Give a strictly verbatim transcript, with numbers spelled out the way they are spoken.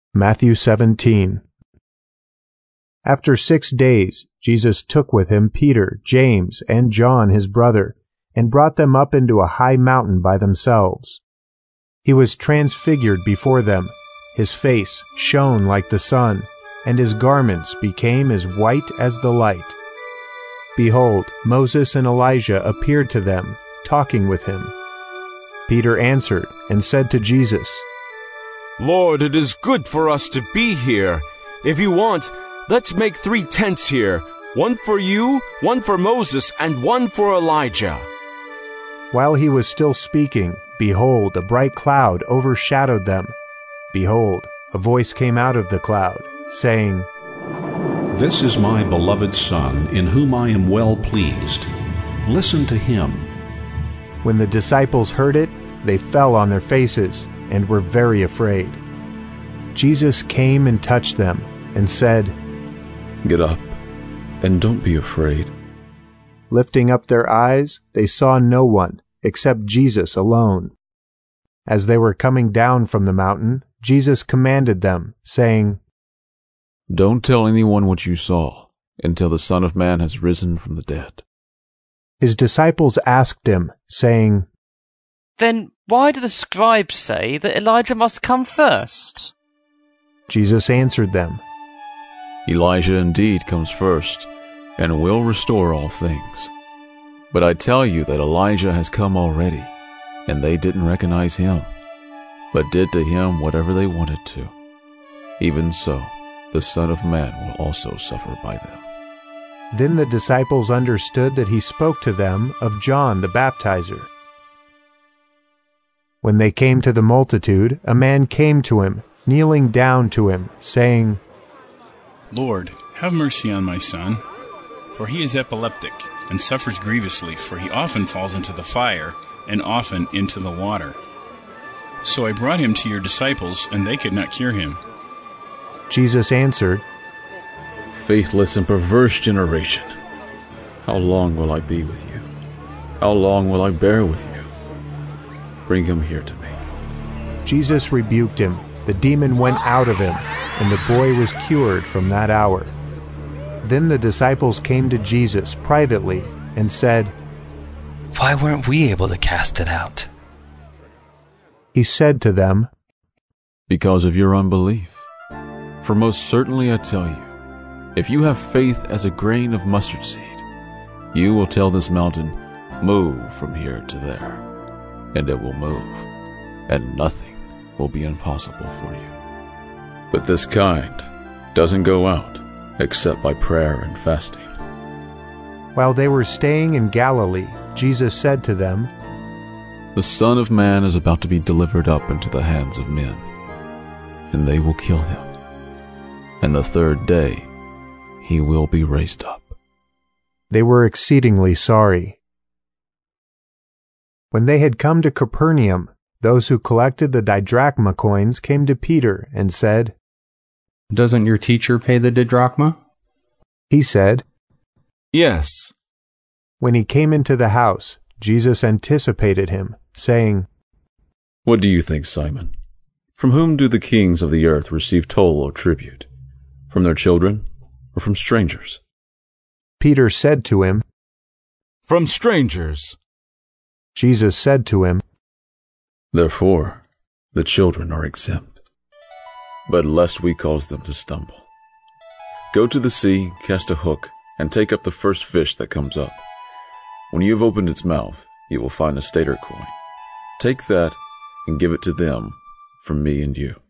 Matthew seventeen. After six days, Jesus took with him Peter, James, and John his brother, and brought them up into a high mountain by themselves. He was transfigured before them. His face shone like the sun, and his garments became as white as the light. Behold, Moses and Elijah appeared to them, talking with him. Peter answered and said to Jesus, "Lord, it is good for us to be here. If you want, let's make three tents here, one for you, one for Moses, and one for Elijah." While he was still speaking, behold, a bright cloud overshadowed them. Behold, a voice came out of the cloud, saying, "This is my beloved Son, in whom I am well pleased. Listen to him." When the disciples heard it, they fell on their faces and were very afraid. Jesus came and touched them and said, "Get up, and don't be afraid." Lifting up their eyes, they saw no one except Jesus alone. As they were coming down from the mountain, Jesus commanded them, saying, "Don't tell anyone what you saw until the Son of Man has risen from the dead." His disciples asked him, saying, "Then why do the scribes say that Elijah must come first?" Jesus answered them, "Elijah indeed comes first, and will restore all things. But I tell you that Elijah has come already, and they didn't recognize him, but did to him whatever they wanted to. Even so, the Son of Man will also suffer by them." Then the disciples understood that he spoke to them of John the Baptizer. When they came to the multitude, a man came to him, kneeling down to him, saying, "Lord, have mercy on my son, for he is epileptic and suffers grievously, for he often falls into the fire and often into the water. So I brought him to your disciples, and they could not cure him." Jesus answered, "Faithless and perverse generation, how long will I be with you? How long will I bear with you? Bring him here to me." Jesus rebuked him. The demon went out of him, and the boy was cured from that hour. Then the disciples came to Jesus privately and said, "Why weren't we able to cast it out?" He said to them, "Because of your unbelief. For most certainly I tell you, if you have faith as a grain of mustard seed, you will tell this mountain, 'Move from here to there,' and it will move, and nothing will be impossible for you. But this kind doesn't go out except by prayer and fasting." While they were staying in Galilee, Jesus said to them, "The Son of Man is about to be delivered up into the hands of men, and they will kill him. And the third day he will be raised up." They were exceedingly sorry. When they had come to Capernaum, those who collected the didrachma coins came to Peter and said, "Doesn't your teacher pay the didrachma?" He said, "Yes." When he came into the house, Jesus anticipated him, saying, "What do you think, Simon? From whom do the kings of the earth receive toll or tribute? From their children or from strangers?" Peter said to him, "From strangers." Jesus said to him, "Therefore the children are exempt. But lest we cause them to stumble, go to the sea, cast a hook, and take up the first fish that comes up. When you have opened its mouth, you will find a stater coin. Take that and give it to them from me and you."